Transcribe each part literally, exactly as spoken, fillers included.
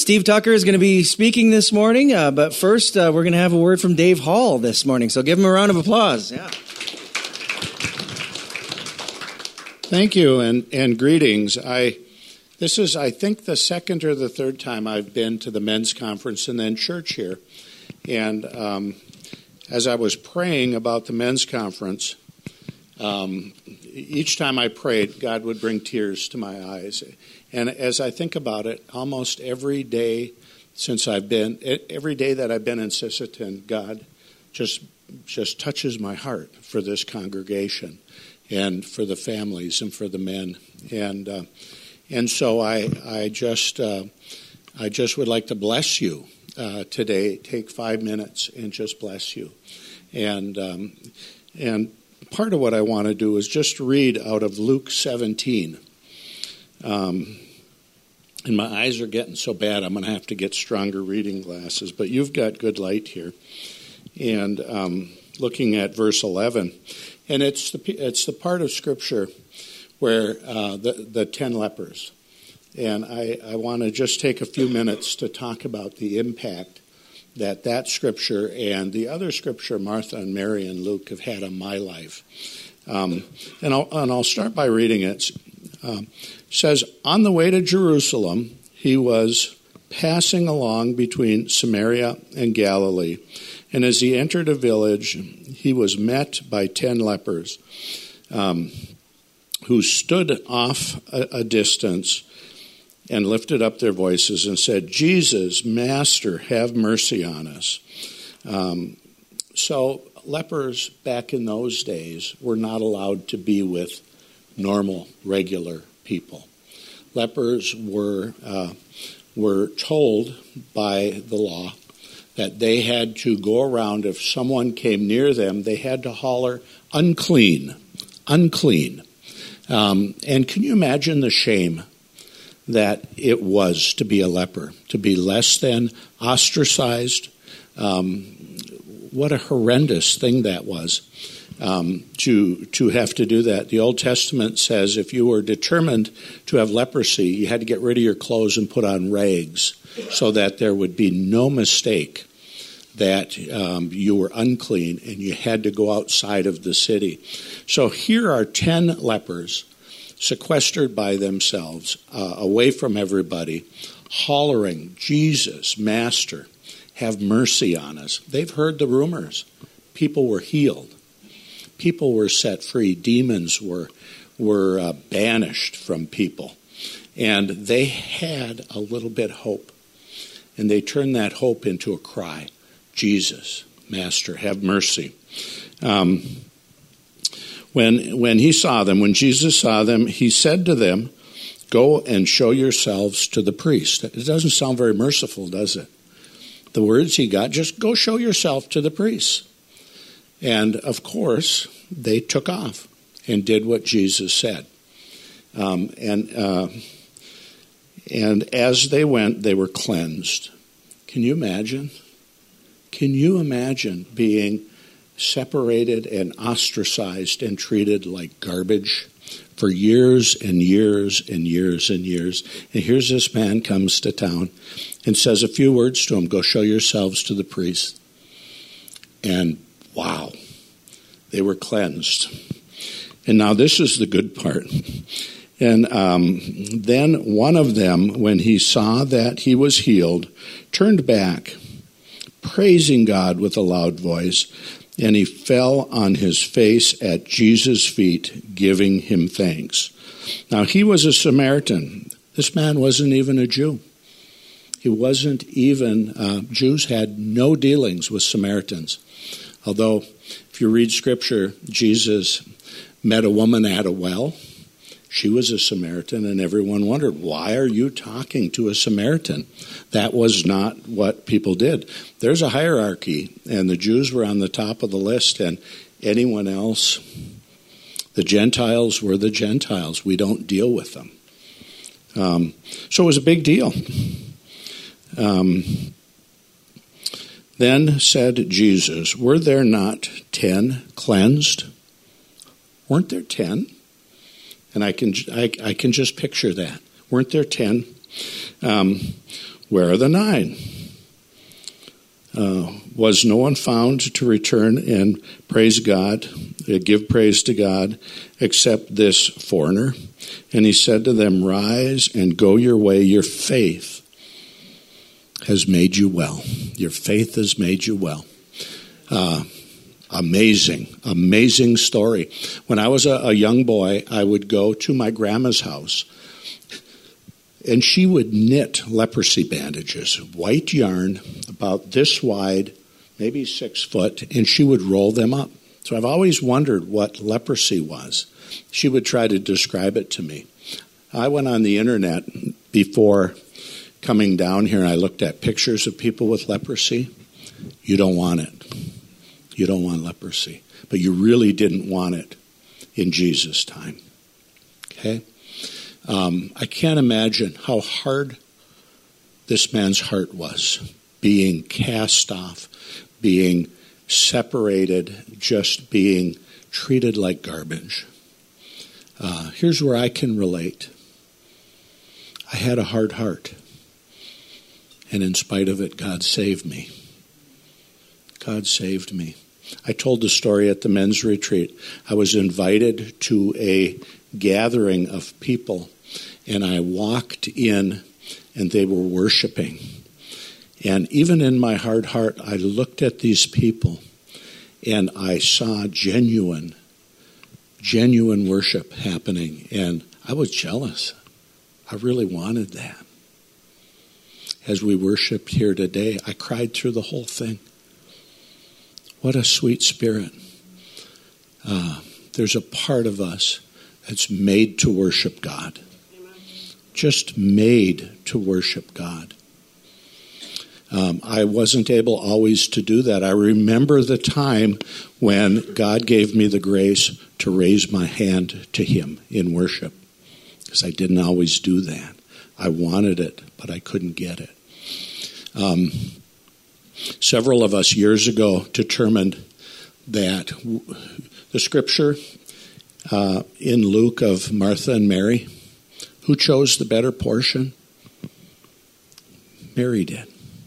Steve Tucker is going to be speaking this morning, uh, but first uh, we're going to have a word from Dave Hall this morning. So give him a round of applause. Yeah. Thank you, and, and greetings. I this is, I think, the second or the third time I've been to the men's conference and then church here. And um, as I was praying about the men's conference, um, each time I prayed, God would bring tears to my eyes. And as I think about it, almost every day since I've been, every day that I've been in Sisseton, God just just touches my heart for this congregation and for the families and for the men. And uh, and so I I just uh, I just would like to bless you uh, today. Take five minutes and just bless you. And um, and part of what I want to do is just read out of Luke seventeen. Um, and my eyes are getting so bad, I'm going to have to get stronger reading glasses. But you've got good light here. And um, looking at verse eleven, and it's the it's the part of Scripture where uh, the the ten lepers. And I, I want to just take a few minutes to talk about the impact that that Scripture and the other Scripture Martha and Mary and Luke have had on my life. Um, and I'll and I'll start by reading it. Um, it says, on the way to Jerusalem, he was passing along between Samaria and Galilee. And as he entered a village, he was met by ten lepers um, who stood off a, a distance and lifted up their voices and said, Jesus, Master, have mercy on us. Um, so lepers back in those days were not allowed to be with normal, regular people. Lepers were uh, were told by the law that they had to go around, if someone came near them, they had to holler, unclean, unclean. Um, and can you imagine the shame that it was to be a leper, to be less than, ostracized? Um, what a horrendous thing that was. Um, to to have to do that. The Old Testament says if you were determined to have leprosy, you had to get rid of your clothes and put on rags so that there would be no mistake that um, you were unclean and you had to go outside of the city. So here are ten lepers sequestered by themselves, uh, away from everybody, hollering, Jesus, Master, have mercy on us. They've heard the rumors. People were healed. People were set free. Demons were were uh, banished from people. And they had a little bit of hope. And they turned that hope into a cry. Jesus, Master, have mercy. Um, when, when he saw them, when Jesus saw them, he said to them, go and show yourselves to the priest. It doesn't sound very merciful, does it? The words he got, just go show yourself to the priest. And, of course, they took off and did what Jesus said. Um, and uh, and as they went, they were cleansed. Can you imagine? Can you imagine being separated and ostracized and treated like garbage for years and years and years and years? And here's this man comes to town and says a few words to him, go show yourselves to the priest. And wow, they were cleansed. And now this is the good part. And um, then one of them, when he saw that he was healed, turned back, praising God with a loud voice, and he fell on his face at Jesus' feet, giving him thanks. Now he was a Samaritan. This man wasn't even a Jew. He wasn't even, uh, Jews had no dealings with Samaritans. Although, if you read Scripture, Jesus met a woman at a well. She was a Samaritan, and everyone wondered, why are you talking to a Samaritan? That was not what people did. There's a hierarchy, and the Jews were on the top of the list, and anyone else, the Gentiles were the Gentiles. We don't deal with them. Um, so it was a big deal. Um, then said Jesus, were there not ten cleansed? Weren't there ten? And I can I, I can just picture that. Weren't there ten? Um, Where are the nine? Uh, was no one found to return and praise God, uh, give praise to God, except this foreigner? And he said to them, rise and go your way. Your faith has made you well. Your faith has made you well. Uh, amazing, amazing story. When I was a, a young boy, I would go to my grandma's house, and she would knit leprosy bandages, white yarn, about this wide, maybe six foot, and she would roll them up. So I've always wondered what leprosy was. She would try to describe it to me. I went on the internet before coming down here, and I looked at pictures of people with leprosy. You don't want it. You don't want leprosy. But you really didn't want it in Jesus' time. Okay? Um, I can't imagine how hard this man's heart was, being cast off, being separated, just being treated like garbage. Uh, here's where I can relate. I had a hard heart, and in spite of it, God saved me. God saved me. I told the story at the men's retreat. I was invited to a gathering of people, and I walked in, and they were worshiping. And even in my hard heart, I looked at these people, and I saw genuine, genuine worship happening, and I was jealous. I really wanted that. As we worshiped here today, I cried through the whole thing. What a sweet spirit. Uh, there's a part of us that's made to worship God. Amen. Just made to worship God. Um, I wasn't able always to do that. I remember the time when God gave me the grace to raise my hand to Him in worship, because I didn't always do that. I wanted it, but I couldn't get it. Um, several of us years ago determined that the scripture uh, in Luke of Martha and Mary, who chose the better portion? Mary did.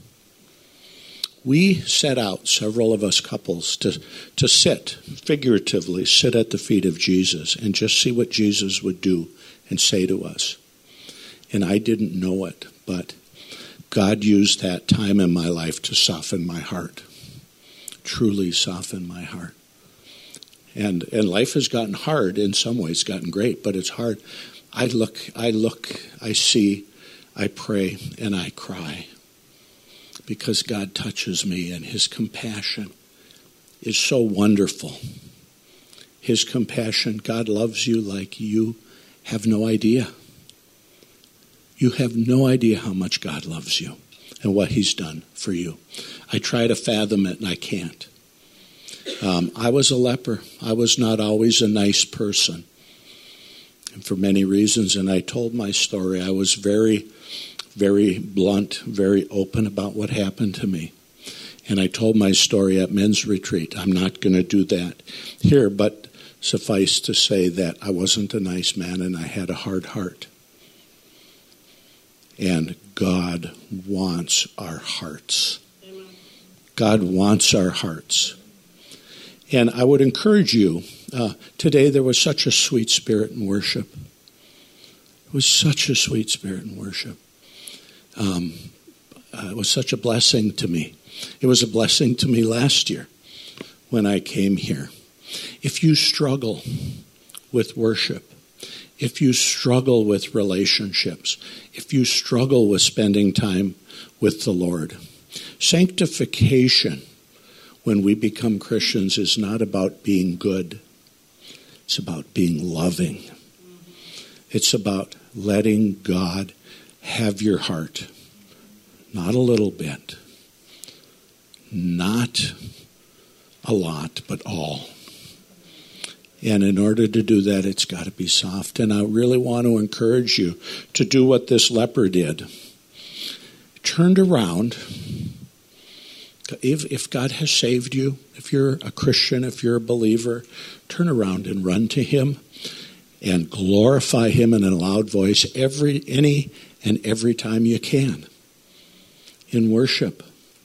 We set out, several of us couples, to, to sit, figuratively sit at the feet of Jesus and just see what Jesus would do and say to us. And I didn't know it, but God used that time in my life to soften my heart, truly soften my heart. And and life has gotten hard in some ways, gotten great, but it's hard. I look, I look, I see, I pray, and I cry, because God touches me, and His compassion is so wonderful. His compassion, God loves you like you have no idea. You have no idea how much God loves you and what He's done for you. I try to fathom it, and I can't. Um, I was a leper. I was not always a nice person, and for many reasons. And I told my story. I was very, very blunt, very open about what happened to me. And I told my story at men's retreat. I'm not going to do that here, but suffice to say that I wasn't a nice man, and I had a hard heart. And God wants our hearts. Amen. God wants our hearts. And I would encourage you, uh, today there was such a sweet spirit in worship. It was such a sweet spirit in worship. Um, uh, it was such a blessing to me. It was a blessing to me last year when I came here. If you struggle with worship, if you struggle with relationships, if you struggle with spending time with the Lord, sanctification, when we become Christians, is not about being good. It's about being loving. It's about letting God have your heart. Not a little bit. Not a lot, but all. And in order to do that, it's got to be soft. And I really want to encourage you to do what this leper did. Turned around. If, if God has saved you, if you're a Christian, if you're a believer, turn around and run to Him and glorify Him in a loud voice every, any and every time you can. in worship.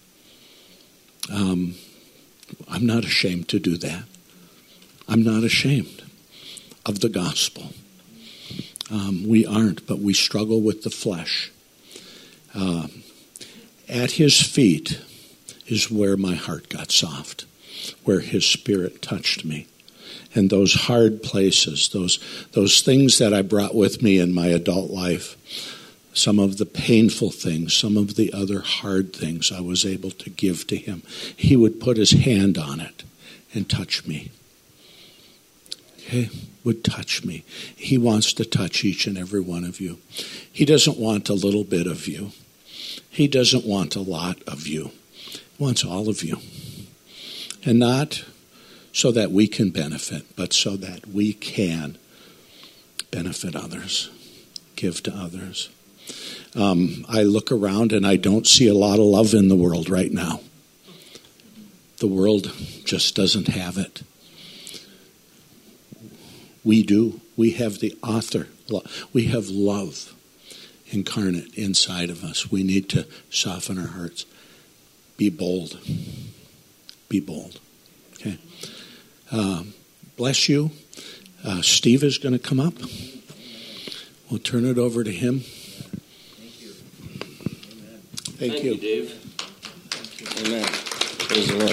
Um, I'm not ashamed to do that. I'm not ashamed of the gospel. Um, we aren't, but we struggle with the flesh. Uh, at his feet is where my heart got soft, where his Spirit touched me. And those hard places, those those things that I brought with me in my adult life, some of the painful things, some of the other hard things I was able to give to him. He would put his hand on it and touch me. Okay? Would touch me. He wants to touch each and every one of you. He doesn't want a little bit of you. He doesn't want a lot of you. He wants all of you. And not so that we can benefit, but so that we can benefit others, give to others. Um, I look around and I don't see a lot of love in the world right now. The world just doesn't have it. We do. We have the author. We have love incarnate inside of us. We need to soften our hearts. Be bold. Be bold. Okay. Uh, bless you. Uh, Steve is going to come up. We'll turn it over to him. Thank you. Thank, Thank you. you, Dave. Amen. Praise the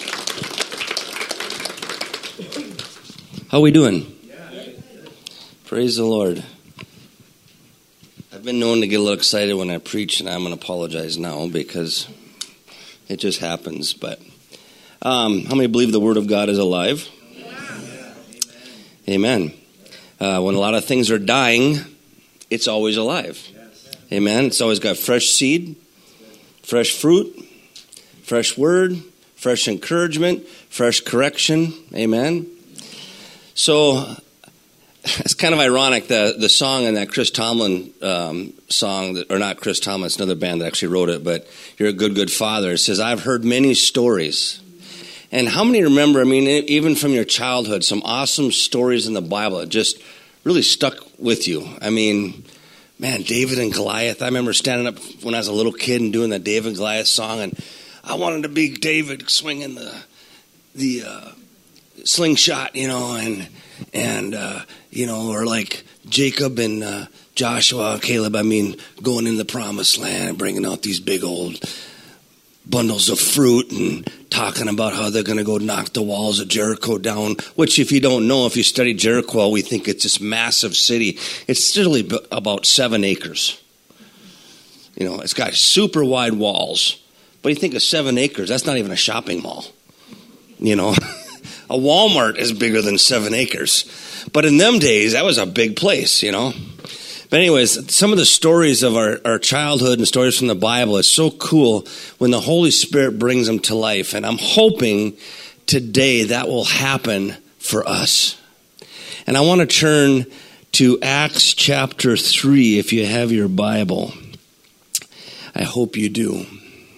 Lord. How are we doing? Praise the Lord. I've been known to get a little excited when I preach, and I'm going to apologize now because it just happens. But um, how many believe the Word of God is alive? Yeah. Amen. Uh, when a lot of things are dying, it's always alive. Amen. It's always got fresh seed, fresh fruit, fresh word, fresh encouragement, fresh correction. Amen. So it's kind of ironic, the the song in that Chris Tomlin um, song, that, or not Chris Tomlin, it's another band that actually wrote it, but You're a Good, Good Father. It says, I've heard many stories. And how many remember, I mean, even from your childhood, some awesome stories in the Bible that just really stuck with you? I mean, man, David and Goliath. I remember standing up when I was a little kid and doing the David and Goliath song, and I wanted to be David swinging the the uh, slingshot, you know, and and uh, you know, or like Jacob and uh, Joshua and Caleb. I mean, going in the promised land and bringing out these big old bundles of fruit and talking about how they're going to go knock the walls of Jericho down, which if you don't know, if you study Jericho, we think it's this massive city. It's really about seven acres. You know, it's got super wide walls. But you think of seven acres, that's not even a shopping mall. You know, a Walmart is bigger than seven acres. But in them days, that was a big place, you know. But anyways, some of the stories of our, our childhood and stories from the Bible is so cool when the Holy Spirit brings them to life. And I'm hoping today that will happen for us. And I want to turn to Acts chapter three if you have your Bible. I hope you do.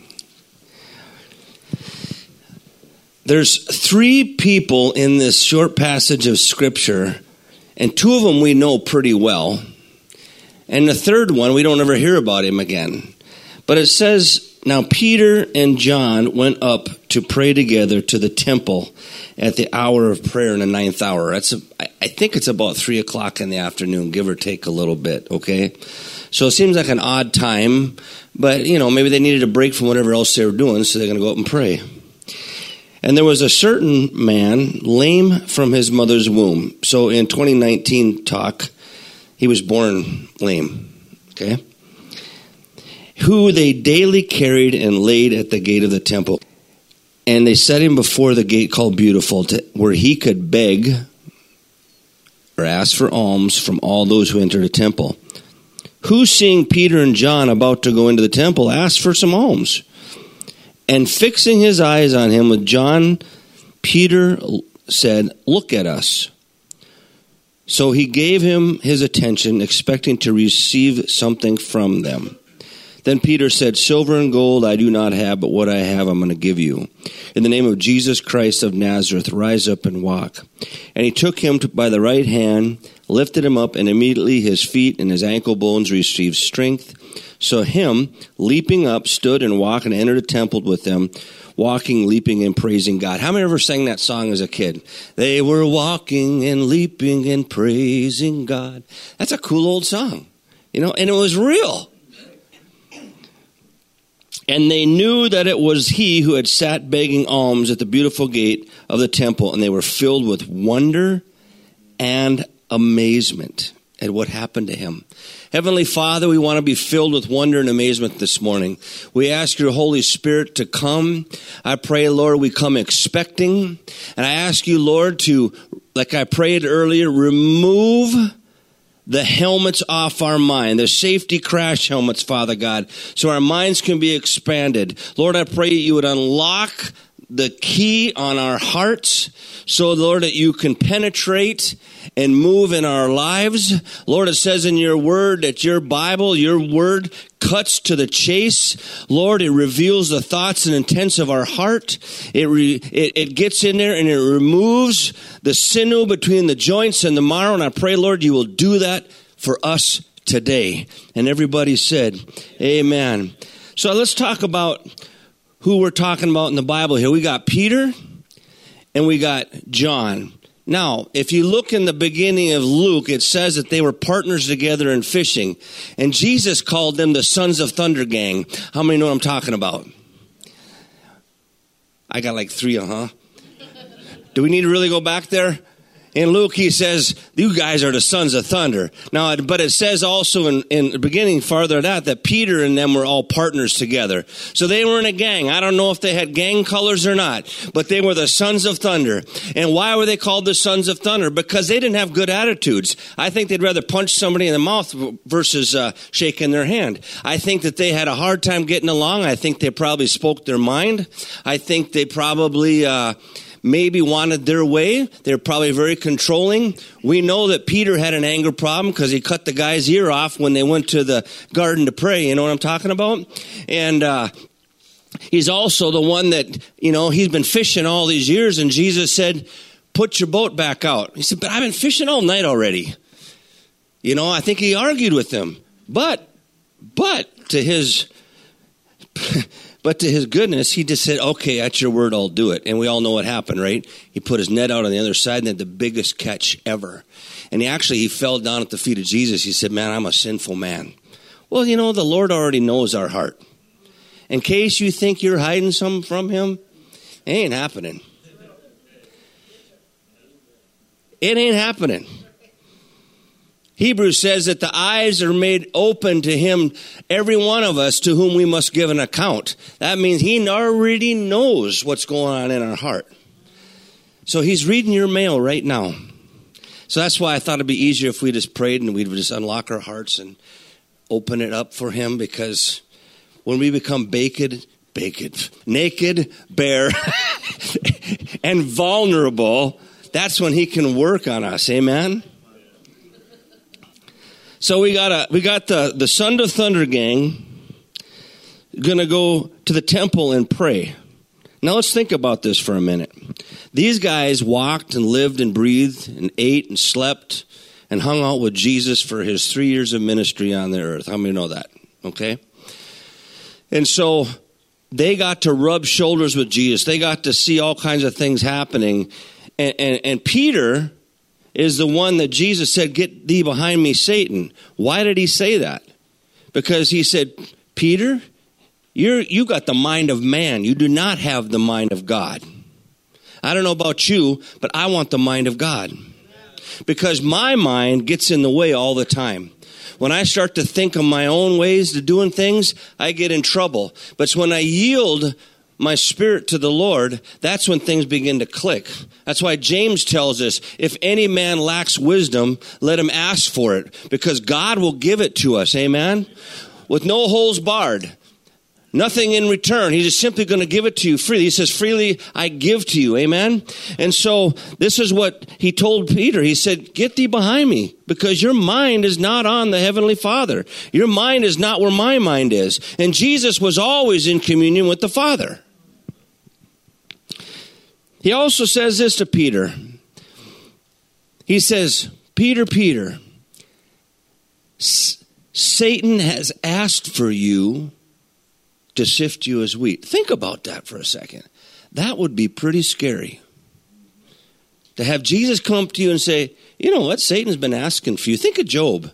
There's three people in this short passage of Scripture, and two of them we know pretty well. And the third one, we don't ever hear about him again. But it says, now Peter and John went up to pray together to the temple at the hour of prayer in the ninth hour. That's a, I think it's about three o'clock in the afternoon, give or take a little bit, okay? So it seems like an odd time, but, you know, maybe they needed a break from whatever else they were doing, so they're going to go up and pray. And there was a certain man lame from his mother's womb. So in twenty nineteen talk, he was born lame, okay? Who they daily carried and laid at the gate of the temple. And they set him before the gate called Beautiful, to, where he could beg or ask for alms from all those who entered the temple. Who, seeing Peter and John about to go into the temple, asked for some alms. And fixing his eyes on him with John, Peter said, look at us. So he gave him his attention, expecting to receive something from them. Then Peter said, silver and gold I do not have, but what I have I'm going to give you. In the name of Jesus Christ of Nazareth, rise up and walk. And he took him to, by the right hand, lifted him up, and immediately his feet and his ankle bones received strength. So him, leaping up, stood and walked and entered the temple with them, walking, leaping, and praising God. How many ever sang that song as a kid? They were walking and leaping and praising God. That's a cool old song, you know, and it was real. And they knew that it was he who had sat begging alms at the beautiful gate of the temple, and they were filled with wonder and amazement at what happened to him. Heavenly Father, we want to be filled with wonder and amazement this morning. We ask your Holy Spirit to come. I pray, Lord, we come expecting. And I ask you, Lord, to, like I prayed earlier, remove the helmets off our mind, the safety crash helmets, Father God, so our minds can be expanded. Lord, I pray you would unlock the key on our hearts so, Lord, that you can penetrate and move in our lives. Lord, it says in your word that your Bible, your word cuts to the chase. Lord, it reveals the thoughts and intents of our heart. It, re, it it gets in there and it removes the sinew between the joints and the marrow. And I pray, Lord, you will do that for us today. And everybody said, amen. So let's talk about who we're talking about in the Bible here. We got Peter and we got John. Now, if you look in the beginning of Luke, it says that they were partners together in fishing. And Jesus called them the Sons of Thunder Gang. How many know what I'm talking about? I got like three, uh-huh. Do we need to really go back there? In Luke, he says, you guys are the sons of thunder. Now, but it says also in, in the beginning, farther that, that Peter and them were all partners together. So they were in a gang. I don't know if they had gang colors or not, but they were the sons of thunder. And why were they called the sons of thunder? Because they didn't have good attitudes. I think they'd rather punch somebody in the mouth versus uh, shaking their hand. I think that they had a hard time getting along. I think they probably spoke their mind. I think they probably... Uh, maybe wanted their way. They're probably very controlling. We know that Peter had an anger problem because he cut the guy's ear off when they went to the garden to pray. You know what I'm talking about? And uh, he's also the one that, you know, he's been fishing all these years, and Jesus said, put your boat back out. He said, but I've been fishing all night already. You know, I think he argued with them. But, but to his... But to his goodness, he just said, okay, at your word, I'll do it. And we all know what happened, right? He put his net out on the other side and had the biggest catch ever. And he actually, he fell down at the feet of Jesus. He said, man, I'm a sinful man. Well, you know, the Lord already knows our heart. In case you think you're hiding something from him, it ain't happening. It ain't happening. Hebrews says that the eyes are made open to him, every one of us, to whom we must give an account. That means he already knows what's going on in our heart. So he's reading your mail right now. So that's why I thought it'd be easier if we just prayed and we'd just unlock our hearts and open it up for him, because when we become baked, baked, naked, bare, and vulnerable, that's when he can work on us. Amen? So we got a we got the, the Son of Thunder Gang going to go to the temple and pray. Now let's think about this for a minute. These guys walked and lived and breathed and ate and slept and hung out with Jesus for his three years of ministry on the earth. How many know that? Okay? And so they got to rub shoulders with Jesus. They got to see all kinds of things happening. And, and, and Peter is the one that Jesus said, get thee behind me, Satan. Why did he say that? Because he said, Peter, you're, you got the mind of man. You do not have the mind of God. I don't know about you, but I want the mind of God. Because my mind gets in the way all the time. When I start to think of my own ways to doing things, I get in trouble. But it's when I yield my spirit to the Lord, that's when things begin to click. That's why James tells us, if any man lacks wisdom, let him ask for it, because God will give it to us. Amen? With no holes barred. Nothing in return. He's just simply going to give it to you freely. He says, freely I give to you. Amen? And so this is what he told Peter. He said, get thee behind me, because your mind is not on the Heavenly Father. Your mind is not where my mind is. And Jesus was always in communion with the Father. He also says this to Peter. He says, Peter, Peter, S- Satan has asked for you to sift you as wheat. Think about that for a second. That would be pretty scary. To have Jesus come up to you and say, you know what, Satan's been asking for you. Think of Job.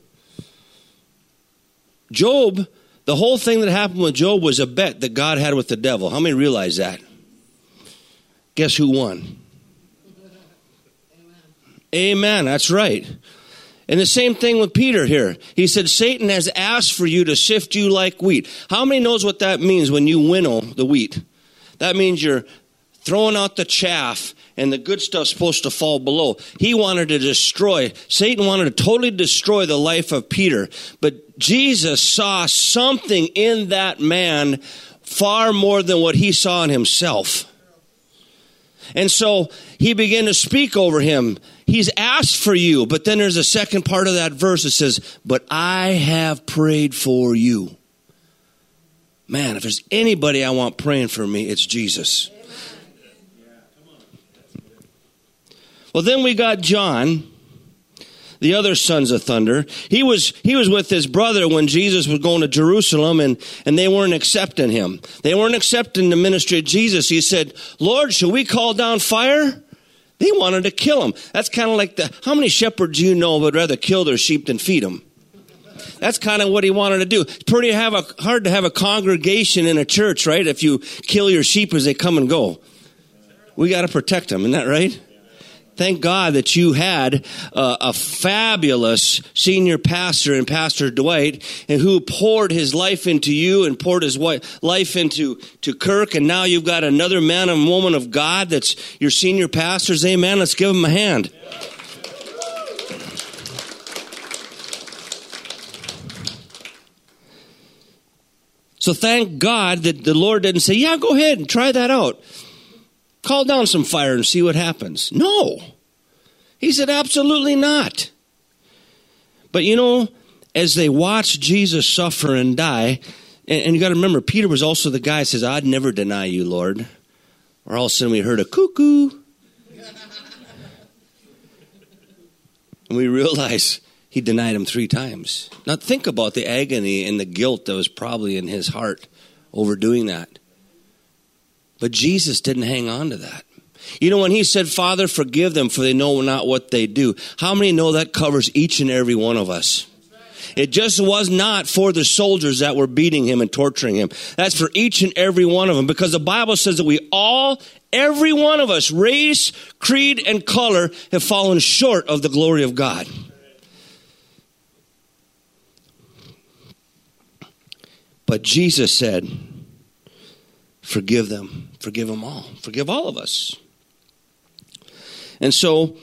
Job, the whole thing that happened with Job was a bet that God had with the devil. How many realize that? Guess who won? Amen. Amen, that's right. And the same thing with Peter here. He said, Satan has asked for you to sift you like wheat. How many knows what that means when you winnow the wheat? That means you're throwing out the chaff and the good stuff's supposed to fall below. He wanted to destroy, Satan wanted to totally destroy the life of Peter. But Jesus saw something in that man far more than what he saw in himself. And so he began to speak over him. He's asked for you, but then there's a second part of that verse that says, but I have prayed for you. Man, if there's anybody I want praying for me, it's Jesus. Well, then we got John, the other sons of thunder. He was he was with his brother when Jesus was going to Jerusalem, and, and they weren't accepting him. They weren't accepting the ministry of Jesus. He said, Lord, shall we call down fire? They wanted to kill him. That's kind of like the, how many shepherds you know would rather kill their sheep than feed them? That's kind of what he wanted to do. It's pretty have a, hard to have a congregation in a church, right? If you kill your sheep as they come and go. We got to protect them, isn't that right? Thank God that you had uh, a fabulous senior pastor in Pastor Dwight, and who poured his life into you and poured his life into to Kirk, and now you've got another man and woman of God that's your senior pastors. Amen. Let's give them a hand. So thank God that the Lord didn't say, yeah, go ahead and try that out. Call down some fire and see what happens. No. He said, absolutely not. But you know, as they watched Jesus suffer and die, and, and you got to remember, Peter was also the guy who says, I'd never deny you, Lord. Or all of a sudden we heard a cuckoo. And we realize he denied him three times. Now think about the agony and the guilt that was probably in his heart over doing that. But Jesus didn't hang on to that. You know, when he said, Father, forgive them, for they know not what they do. How many know that covers each and every one of us? It just was not for the soldiers that were beating him and torturing him. That's for each and every one of them. Because the Bible says that we all, every one of us, race, creed, and color, have fallen short of the glory of God. But Jesus said, forgive them. Forgive them all. Forgive all of us. And so,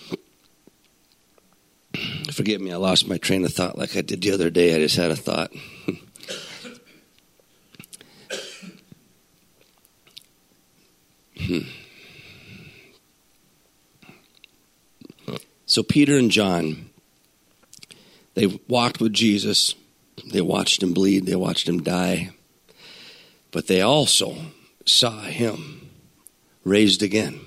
forgive me, I lost my train of thought like I did the other day. I just had a thought. So Peter and John, they walked with Jesus. They watched him bleed. They watched him die. But they also saw him raised again.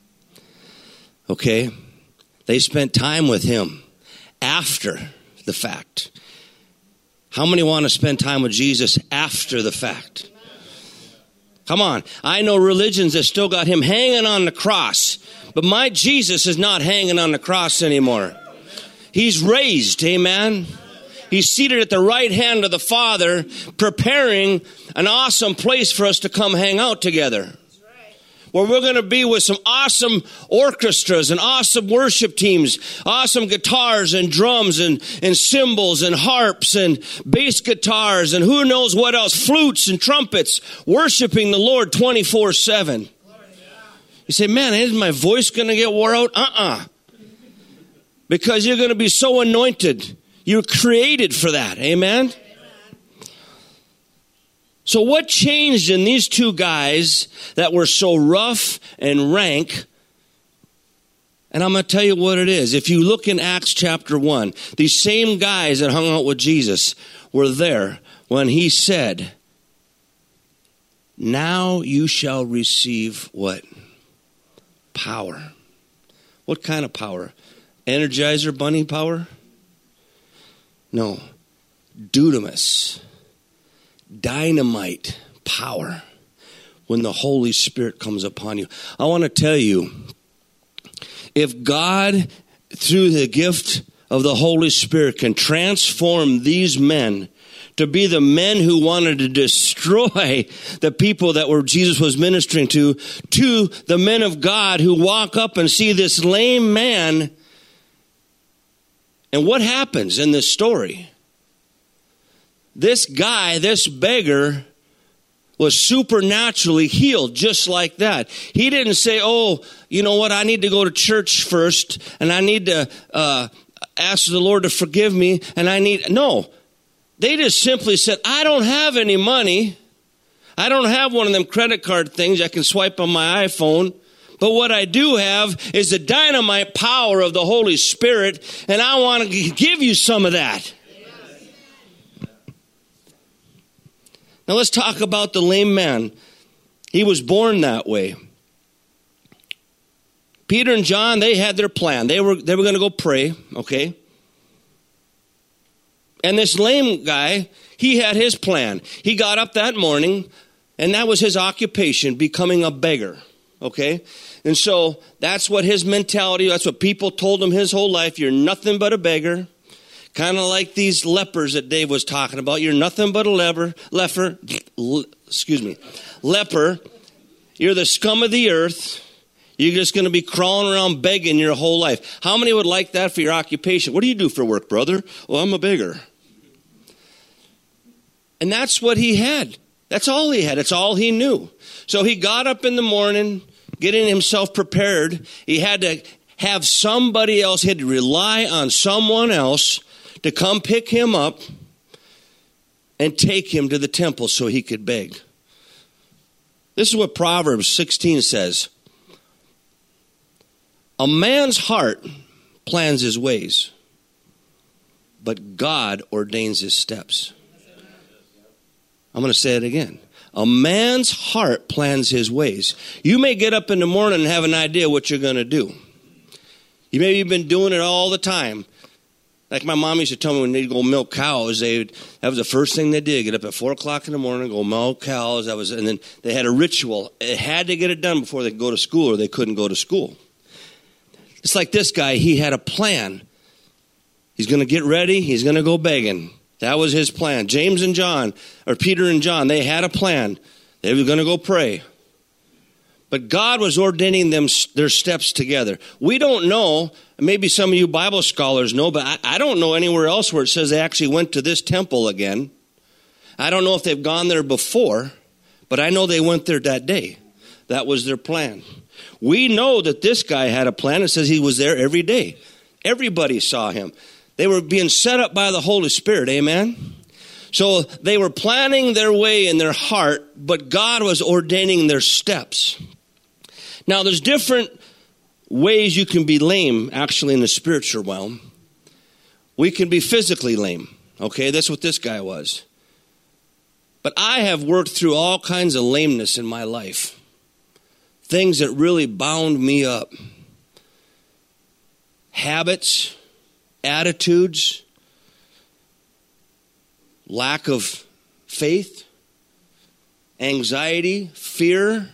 Okay? They spent time with him after the fact. How many want to spend time with Jesus after the fact? Come on. I know religions that still got him hanging on the cross. But my Jesus is not hanging on the cross anymore. He's raised. Amen? He's seated at the right hand of the Father, preparing an awesome place for us to come hang out together. Where we're going to be with some awesome orchestras and awesome worship teams, awesome guitars and drums and, and cymbals and harps and bass guitars and who knows what else, flutes and trumpets, worshiping the Lord twenty-four seven. You say, man, isn't my voice going to get wore out? Uh-uh. Because you're going to be so anointed. You're created for that. Amen? So what changed in these two guys that were so rough and rank? And I'm going to tell you what it is. If you look in Acts chapter one, these same guys that hung out with Jesus were there when he said, now you shall receive what? Power. What kind of power? Energizer bunny power? No. Dunamis. Dynamite power when the Holy Spirit comes upon you. I want to tell you, if God, through the gift of the Holy Spirit, can transform these men to be the men who wanted to destroy the people that were Jesus was ministering to, to the men of God who walk up and see this lame man. And what happens in this story? This guy, this beggar, was supernaturally healed just like that. He didn't say, oh, you know what, I need to go to church first, and I need to uh, ask the Lord to forgive me, and I need... No. They just simply said, I don't have any money. I don't have one of them credit card things I can swipe on my iPhone. But what I do have is the dynamite power of the Holy Spirit, and I want to give you some of that. Now let's talk about the lame man. He was born that way. Peter and John, they had their plan. They were they were going to go pray, okay? And this lame guy, he had his plan. He got up that morning, and that was his occupation, becoming a beggar, okay? And so that's what his mentality, that's what people told him his whole life. You're nothing but a beggar. Kind of like these lepers that Dave was talking about. You're nothing but a leper, leper, le, excuse me, leper. You're the scum of the earth. You're just going to be crawling around begging your whole life. How many would like that for your occupation? What do you do for work, brother? Well, I'm a beggar. And that's what he had. That's all he had. That's all he knew. So he got up in the morning, getting himself prepared. He had to have somebody else. He had to rely on someone else to come pick him up and take him to the temple so he could beg. This is what Proverbs sixteen says. A man's heart plans his ways, but God ordains his steps. I'm going to say it again. A man's heart plans his ways. You may get up in the morning and have an idea what you're going to do. You maybe you've been doing it all the time. Like my mom used to tell me when they'd go milk cows, they would, that was the first thing they did. Get up at four o'clock in the morning, go milk cows. That was, and then they had a ritual. It had to get it done before they could go to school, or they couldn't go to school. It's like this guy. He had a plan. He's going to get ready. He's going to go begging. That was his plan. James and John, or Peter and John, they had a plan. They were going to go pray. But God was ordaining them their steps together. We don't know, maybe some of you Bible scholars know, but I, I don't know anywhere else where it says they actually went to this temple again. I don't know if they've gone there before, but I know they went there that day. That was their plan. We know that this guy had a plan. It says he was there every day. Everybody saw him. They were being set up by the Holy Spirit, amen? So they were planning their way in their heart, but God was ordaining their steps. Now, there's different ways you can be lame, actually, in the spiritual realm. We can be physically lame, okay? That's what this guy was. But I have worked through all kinds of lameness in my life. Things that really bound me up. Habits, attitudes, lack of faith, anxiety, fear,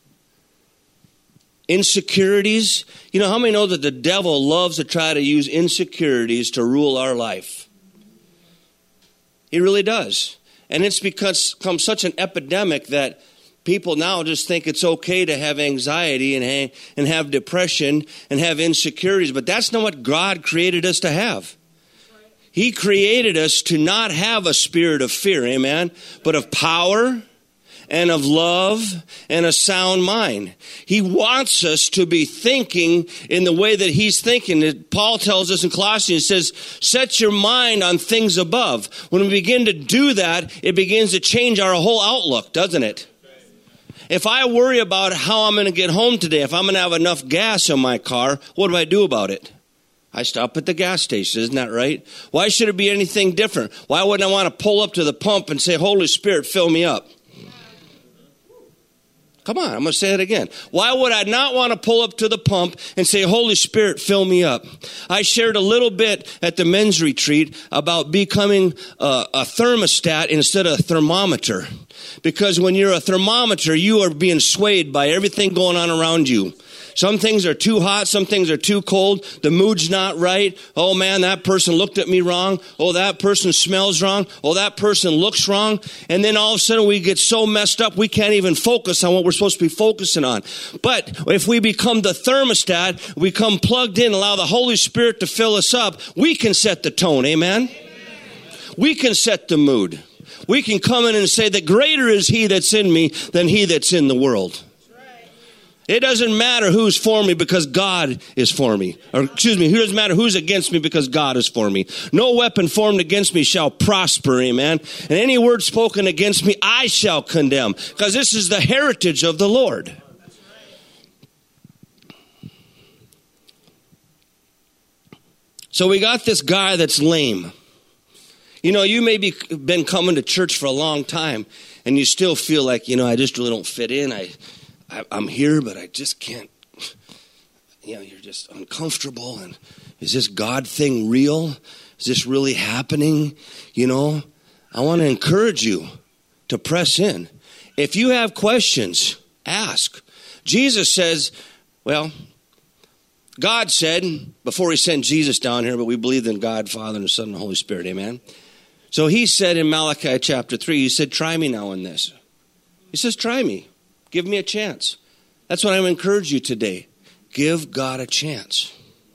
insecurities. You know, how many know that the devil loves to try to use insecurities to rule our life? He really does. And it's because become such an epidemic that people now just think it's okay to have anxiety and hang, and have depression and have insecurities. But that's not what God created us to have. He created us to not have a spirit of fear, amen, but of power and of love and a sound mind. He wants us to be thinking in the way that he's thinking. Paul tells us in Colossians, he says, set your mind on things above. When we begin to do that, it begins to change our whole outlook, doesn't it? If I worry about how I'm going to get home today, if I'm going to have enough gas in my car, what do I do about it? I stop at the gas station, isn't that right? Why should it be anything different? Why wouldn't I want to pull up to the pump and say, Holy Spirit, fill me up? Come on, I'm going to say it again. Why would I not want to pull up to the pump and say, Holy Spirit, fill me up? I shared a little bit at the men's retreat about becoming a, a thermostat instead of a thermometer. Because when you're a thermometer, you are being swayed by everything going on around you. Some things are too hot. Some things are too cold. The mood's not right. Oh, man, that person looked at me wrong. Oh, that person smells wrong. Oh, that person looks wrong. And then all of a sudden we get so messed up we can't even focus on what we're supposed to be focusing on. But if we become the thermostat, we come plugged in, allow the Holy Spirit to fill us up, we can set the tone. Amen? Amen. We can set the mood. We can come in and say that greater is he that's in me than he that's in the world. It doesn't matter who's for me because God is for me. Or excuse me, it doesn't matter who's against me because God is for me. No weapon formed against me shall prosper, amen. And any word spoken against me, I shall condemn. Because this is the heritage of the Lord. So we got this guy that's lame. You know, you may be been coming to church for a long time and you still feel like, you know, I just really don't fit in. I... I'm here, but I just can't, you know, you're just uncomfortable. And is this God thing real? Is this really happening? You know, I want to encourage you to press in. If you have questions, ask. Jesus says, well, God said, before he sent Jesus down here, but we believe in God, Father, and the Son, and the Holy Spirit, amen? So he said in Malachi chapter three, he said, try me now in this. He says, try me. Give me a chance. That's what I encourage you today. Give God a chance.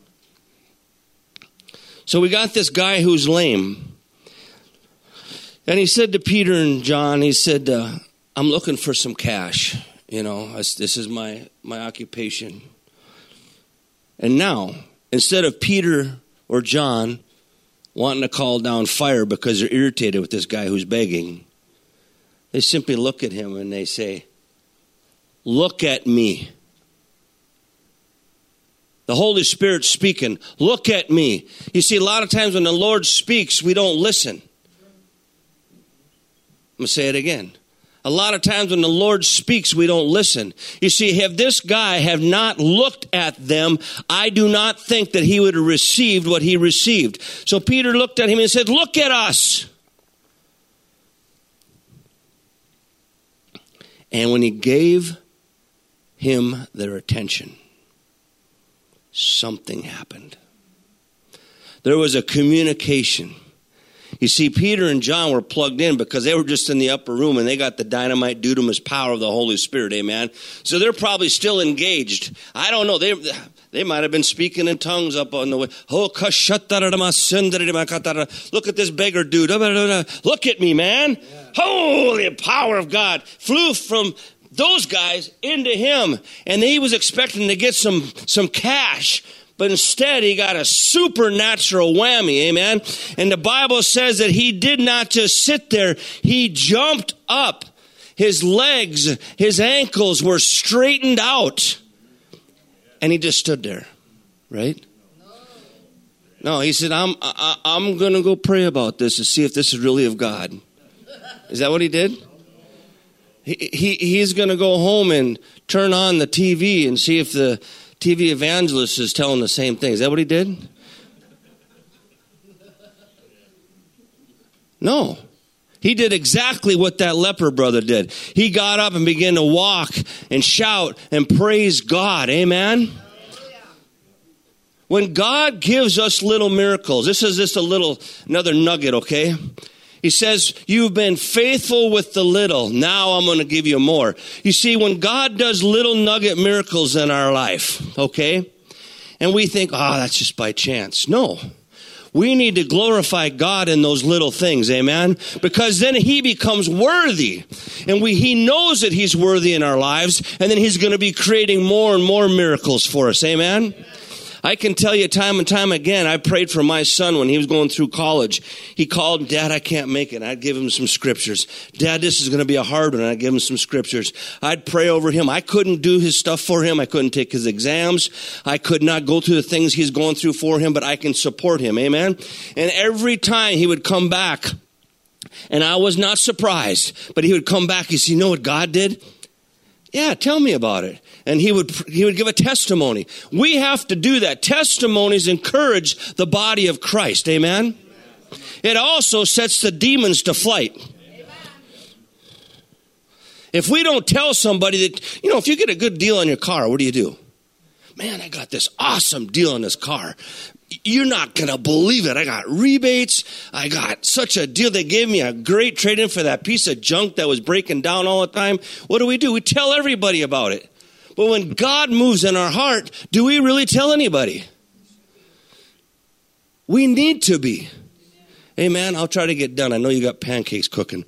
So we got this guy who's lame. And he said to Peter and John, he said, uh, I'm looking for some cash. You know, this is my, my occupation. And now, instead of Peter or John wanting to call down fire because they're irritated with this guy who's begging, they simply look at him and they say, look at me. The Holy Spirit's speaking. Look at me. You see, a lot of times when the Lord speaks, we don't listen. I'm going to say it again. A lot of times when the Lord speaks, we don't listen. You see, if this guy have not looked at them, I do not think that he would have received what he received. So Peter looked at him and said, look at us. And when he gave him their attention, something happened. There was a communication. You see, Peter and John were plugged in because they were just in the upper room and they got the dynamite dunamis power of the Holy Spirit, amen? So they're probably still engaged. I don't know. They they might have been speaking in tongues up on the way. Look at this beggar dude. Look at me, man. Holy power of God flew from those guys into him. And he was expecting to get some, some cash. But instead, he got a supernatural whammy, amen? And the Bible says that he did not just sit there. He jumped up. His legs, his ankles were straightened out. And he just stood there, right? No, he said, I'm, I, I'm going to go pray about this to see if this is really of God. Is that what he did? He, he He's going to go home and turn on the T V and see if the T V evangelist is telling the same thing. Is that what he did? No. He did exactly what that leper brother did. He got up and began to walk and shout and praise God. Amen? When God gives us little miracles, this is just a little, another nugget, okay? He says, you've been faithful with the little. Now I'm going to give you more. You see, when God does little nugget miracles in our life, okay, and we think, oh, that's just by chance. No. We need to glorify God in those little things, amen? Because then he becomes worthy. And we he knows that he's worthy in our lives. And then he's going to be creating more and more miracles for us, amen? I can tell you time and time again, I prayed for my son when he was going through college. He called, Dad, I can't make it. I'd give him some scriptures. Dad, this is going to be a hard one. I'd give him some scriptures. I'd pray over him. I couldn't do his stuff for him. I couldn't take his exams. I could not go through the things he's going through for him, but I can support him. Amen? And every time he would come back, and I was not surprised, but he would come back. You see, you know what God did? Yeah, tell me about it. And he would he would give a testimony. We have to do that. Testimonies encourage the body of Christ. Amen? It also sets the demons to flight. If we don't tell somebody that, you know, if you get a good deal on your car, what do you do? Man, I got this awesome deal on this car. You're not going to believe it. I got rebates. I got such a deal. They gave me a great trade-in for that piece of junk that was breaking down all the time. What do we do? We tell everybody about it. But when God moves in our heart, do we really tell anybody? We need to be. Amen. I'll try to get done. I know you got pancakes cooking.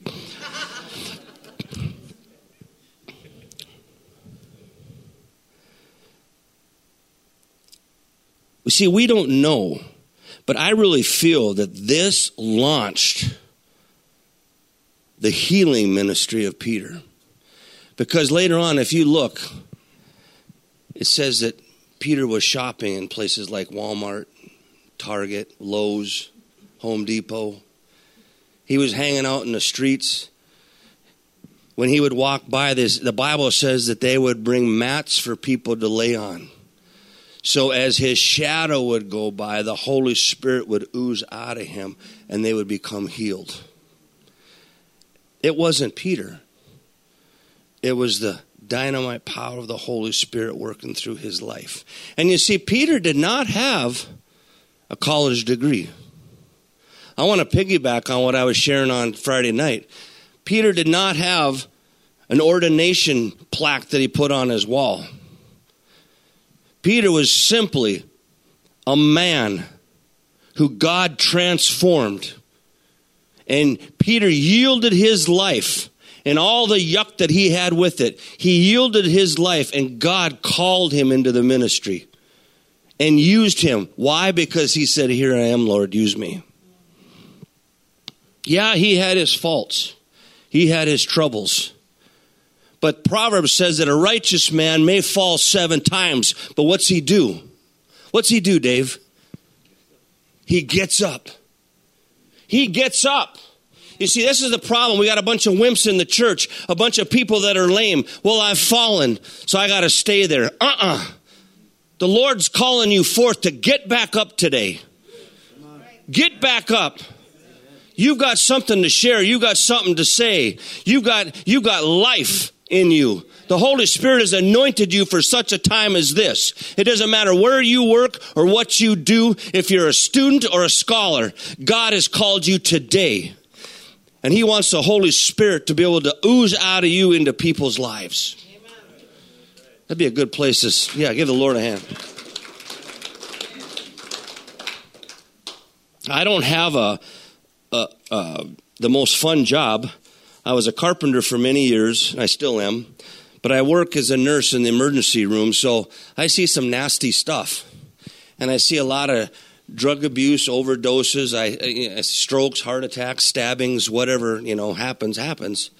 See, we don't know, but I really feel that this launched the healing ministry of Peter. Because later on, if you look, it says that Peter was shopping in places like Walmart, Target, Lowe's, Home Depot. He was hanging out in the streets. When he would walk by this, the Bible says that they would bring mats for people to lay on. So as his shadow would go by, the Holy Spirit would ooze out of him and they would become healed. It wasn't Peter. It was the dynamite power of the Holy Spirit working through his life. And you see, Peter did not have a college degree. I want to piggyback on what I was sharing on Friday night. Peter did not have an ordination plaque that he put on his wall. Peter was simply a man who God transformed. And Peter yielded his life and all the yuck that he had with it. He yielded his life and God called him into the ministry and used him. Why? Because he said, "Here I am, Lord, use me." Yeah, he had his faults. He had his troubles. But Proverbs says that a righteous man may fall seven times. But what's he do? What's he do, Dave? He gets up. He gets up. You see, this is the problem. We got a bunch of wimps in the church, a bunch of people that are lame. Well, I've fallen, so I got to stay there. Uh-uh. The Lord's calling you forth to get back up today. Get back up. You've got something to share. You've got something to say. You've got, you've got life in you. The Holy Spirit has anointed you for such a time as this. It doesn't matter where you work or what you do. If you're a student or a scholar, God has called you today. And he wants the Holy Spirit to be able to ooze out of you into people's lives. That'd be a good place to, yeah, give the Lord a hand. I don't have a, a, a the most fun job. I was a carpenter for many years. I still am. But I work as a nurse in the emergency room, so I see some nasty stuff. And I see a lot of drug abuse, overdoses, I, I, strokes, heart attacks, stabbings, whatever, you know, happens, happens.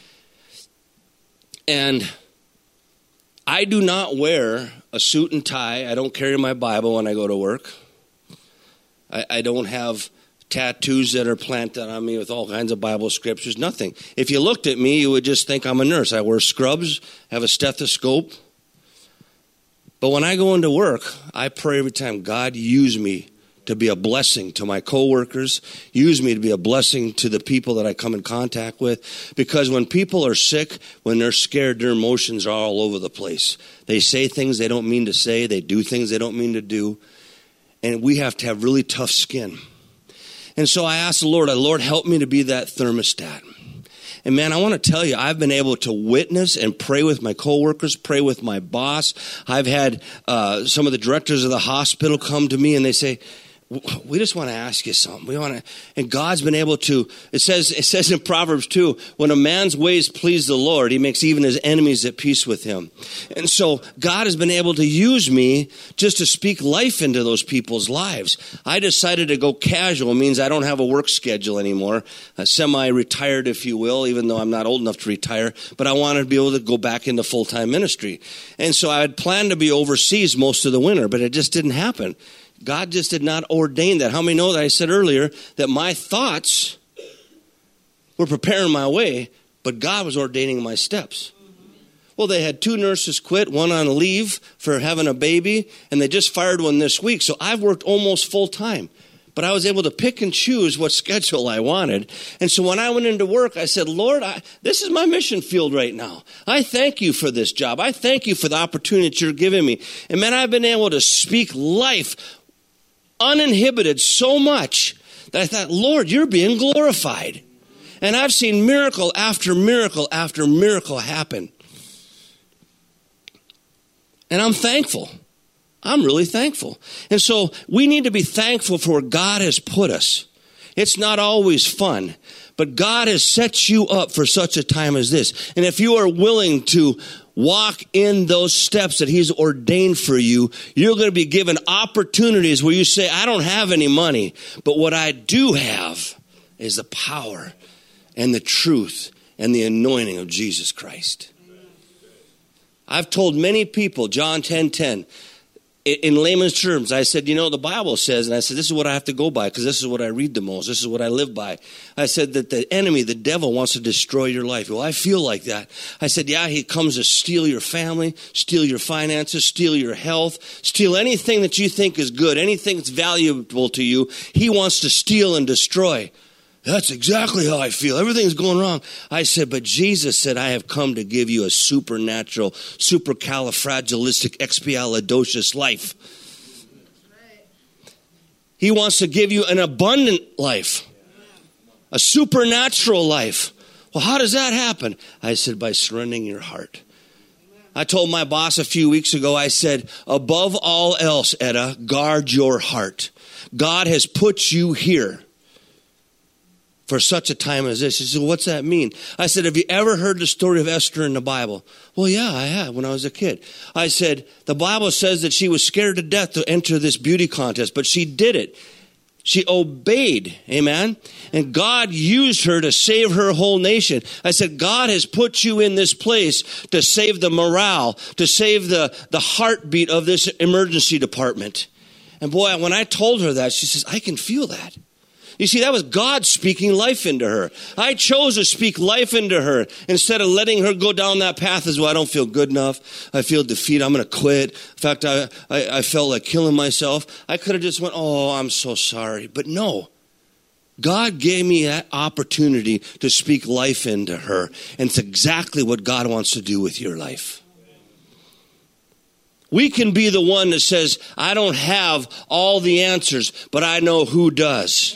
And I do not wear a suit and tie. I don't carry my Bible when I go to work. I, I don't have tattoos that are planted on me with all kinds of Bible scriptures, nothing. If you looked at me, you would just think I'm a nurse. I wear scrubs, have a stethoscope. But when I go into work, I pray every time, God, use me to be a blessing to my coworkers. Use me to be a blessing to the people that I come in contact with. Because when people are sick, when they're scared, their emotions are all over the place. They say things they don't mean to say. They do things they don't mean to do. And we have to have really tough skin. And so I asked the Lord, Lord, help me to be that thermostat. And man, I want to tell you, I've been able to witness and pray with my coworkers, pray with my boss. I've had uh, some of the directors of the hospital come to me and they say, we just want to ask you something. We want to, and God's been able to, it says, it says in Proverbs two, when a man's ways please the Lord, he makes even his enemies at peace with him. And so God has been able to use me just to speak life into those people's lives. I decided to go casual, means I don't have a work schedule anymore, uh, semi-retired, if you will, even though I'm not old enough to retire, but I wanted to be able to go back into full-time ministry. And so I had planned to be overseas most of the winter, but it just didn't happen. God just did not ordain that. How many know that I said earlier that my thoughts were preparing my way, but God was ordaining my steps? Well, they had two nurses quit, one on leave for having a baby, and they just fired one this week. So I've worked almost full time. But I was able to pick and choose what schedule I wanted. And so when I went into work, I said, Lord, I, this is my mission field right now. I thank you for this job. I thank you for the opportunity that you're giving me. And man, I've been able to speak life uninhibited so much that I thought, Lord, you're being glorified. And I've seen miracle after miracle after miracle happen. And I'm thankful. I'm really thankful. And so we need to be thankful for where God has put us. It's not always fun, but God has set you up for such a time as this. And if you are willing to walk in those steps that he's ordained for you, you're going to be given opportunities where you say, I don't have any money, but what I do have is the power and the truth and the anointing of Jesus Christ. I've told many people, John ten ten, in layman's terms, I said, you know, the Bible says, and I said, this is what I have to go by because this is what I read the most. This is what I live by. I said that the enemy, the devil, wants to destroy your life. Well, I feel like that. I said, yeah, he comes to steal your family, steal your finances, steal your health, steal anything that you think is good, anything that's valuable to you. He wants to steal and destroy. That's exactly how I feel. Everything's going wrong. I said, but Jesus said, I have come to give you a supernatural, supercalifragilisticexpialidocious life. He wants to give you an abundant life, a supernatural life. Well, how does that happen? I said, by surrendering your heart. I told my boss a few weeks ago, I said, above all else, Etta, guard your heart. God has put you here for such a time as this. He said, what's that mean? I said, have you ever heard the story of Esther in the Bible? Well, yeah, I have when I was a kid. I said, the Bible says that she was scared to death to enter this beauty contest, but she did it. She obeyed, amen? And God used her to save her whole nation. I said, God has put you in this place to save the morale, to save the, the heartbeat of this emergency department. And boy, when I told her that, she says, I can feel that. You see, that was God speaking life into her. I chose to speak life into her instead of letting her go down that path as well. I don't feel good enough. I feel defeated. I'm going to quit. In fact, I, I, I felt like killing myself. I could have just went, oh, I'm so sorry. But no, God gave me that opportunity to speak life into her. And it's exactly what God wants to do with your life. We can be the one that says, I don't have all the answers, but I know who does.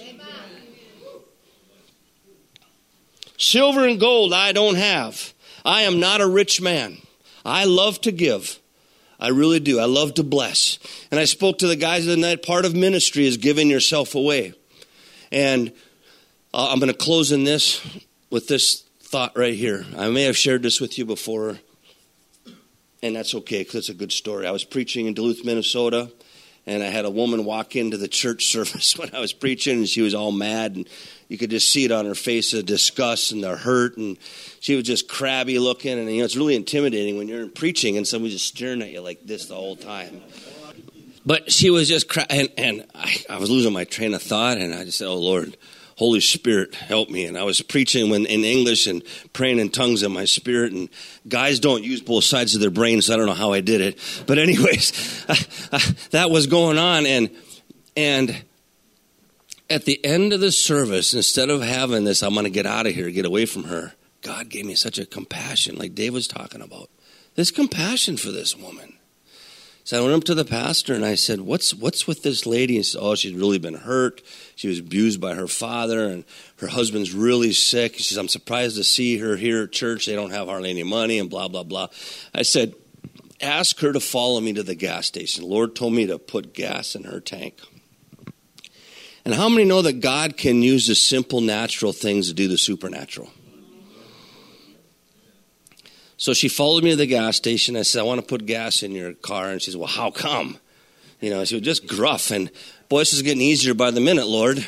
Silver and gold I don't have. I am not a rich man. I love to give. I really do. I love to bless. And I spoke to the guys the night. Part of ministry is giving yourself away. And uh, I'm going to close in this with this thought right here. I may have shared this with you before, and that's okay because it's a good story. I was preaching in Duluth, Minnesota, and I had a woman walk into the church service when I was preaching, and she was all mad, and you could just see it on her face, the disgust and the hurt, and she was just crabby looking, and you know it's really intimidating when you're preaching and somebody's just staring at you like this the whole time. But she was just, cra- and, and I, I was losing my train of thought, and I just said, oh, Lord, Holy Spirit, help me. And I was preaching when, in English and praying in tongues in my spirit. And guys don't use both sides of their brains, so I don't know how I did it. But anyways, I, I, that was going on. And and at the end of the service, instead of having this, I'm going to get out of here, get away from her, God gave me such a compassion, like Dave was talking about. This compassion for this woman. So I went up to the pastor and I said, what's what's with this lady? And he said, oh, she's really been hurt. She was abused by her father, and her husband's really sick. He says, I'm surprised to see her here at church. They don't have hardly any money and blah, blah, blah. I said, ask her to follow me to the gas station. The Lord told me to put gas in her tank. And how many know that God can use the simple, natural things to do the supernatural? So she followed me to the gas station. I said, I want to put gas in your car. And she said, well, how come? You know, she was just gruff. And, boy, this is getting easier by the minute, Lord.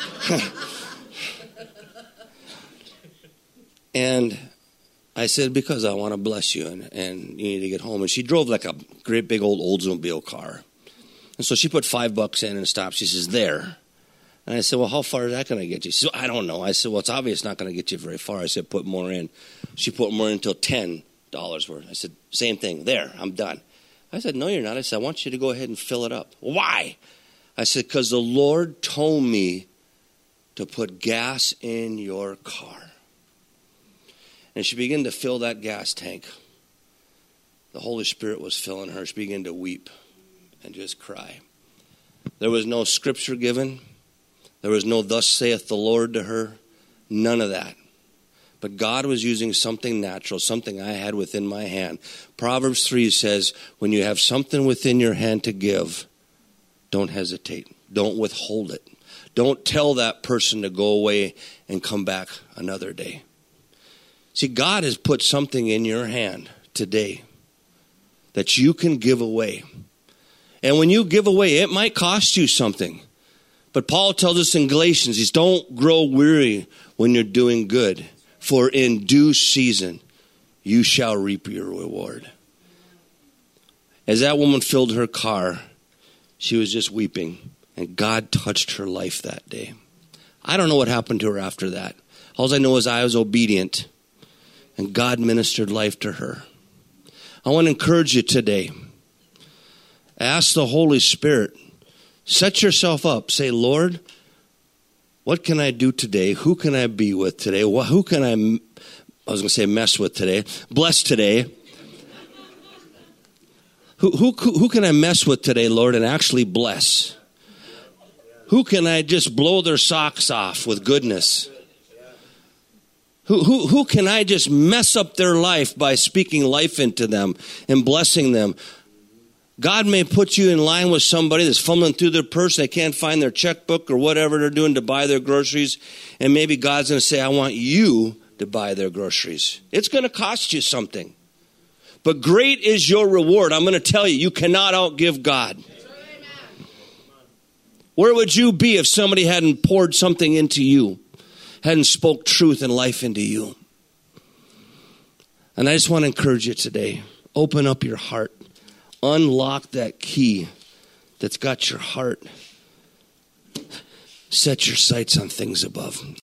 And I said, because I want to bless you, and, and you need to get home. And she drove like a great big old Oldsmobile car. And so she put five bucks in and stopped. She says, there. And I said, well, how far is that going to get you? She said, I don't know. I said, well, it's obvious not going to get you very far. I said, put more in. She put more in until ten dollars worth. I said, same thing. There, I'm done. I said, no, you're not. I said, I want you to go ahead and fill it up. Why? I said, because the Lord told me to put gas in your car. And she began to fill that gas tank. The Holy Spirit was filling her. She began to weep and just cry. There was no scripture given. There was no thus saith the Lord to her. None of that. But God was using something natural, something I had within my hand. Proverbs three says, when you have something within your hand to give, don't hesitate. Don't withhold it. Don't tell that person to go away and come back another day. See, God has put something in your hand today that you can give away. And when you give away, it might cost you something. But Paul tells us in Galatians, he's don't grow weary when you're doing good. For in due season, you shall reap your reward. As that woman filled her car, she was just weeping. And God touched her life that day. I don't know what happened to her after that. All I know is I was obedient. And God ministered life to her. I want to encourage you today. Ask the Holy Spirit. Set yourself up. Say, Lord, what can I do today? Who can I be with today? Who can I, I was going to say mess with today. Bless today. Who, who, who can I mess with today, Lord, and actually bless? Who can I just blow their socks off with goodness? Who, who, who can I just mess up their life by speaking life into them and blessing them? God may put you in line with somebody that's fumbling through their purse. They can't find their checkbook or whatever they're doing to buy their groceries. And maybe God's going to say, I want you to buy their groceries. It's going to cost you something. But great is your reward. I'm going to tell you, you cannot outgive God. Where would you be if somebody hadn't poured something into you, hadn't spoke truth and life into you? And I just want to encourage you today. Open up your heart. Unlock that key that's got your heart. Set your sights on things above.